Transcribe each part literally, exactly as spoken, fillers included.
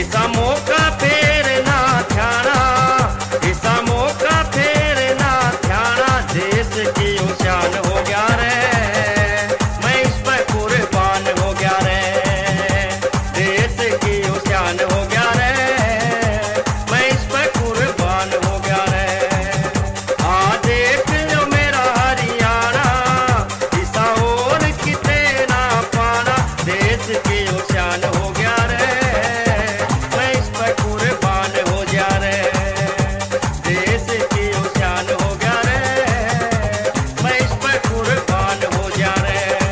इसा मौका फेर ना ध्याना, इसा मौका फेर ना ध्याना। देश की शान हो गया रे, मैं इस पर कुर्बान हो गया रे। देश की शान हो गया रे, मैं इस पर कुर्बान हो गया रे। आ देख लो मेरा हरियाणा, इसा और किते ना पाना। देश की शान हो गया रे, मैं इस पर कुर्बान हो जा रे। देश की शान हो गया रे, मैं इस पर कुर्बान हो जा रे।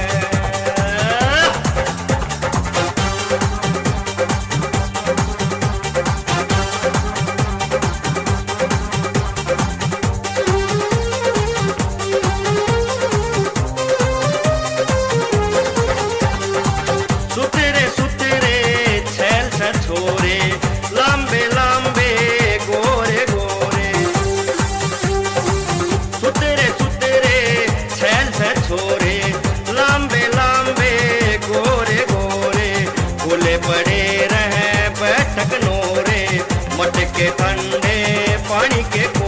सुतरे सुतरे छैल छोरे, लंबे लंबे गोरे गोरे। सुतरे सुतरे छैल छोरे, लंबे लंबे गोरे गोरे। खुले पड़े रहे बैठक नोरे, मटके ठंडे पानी के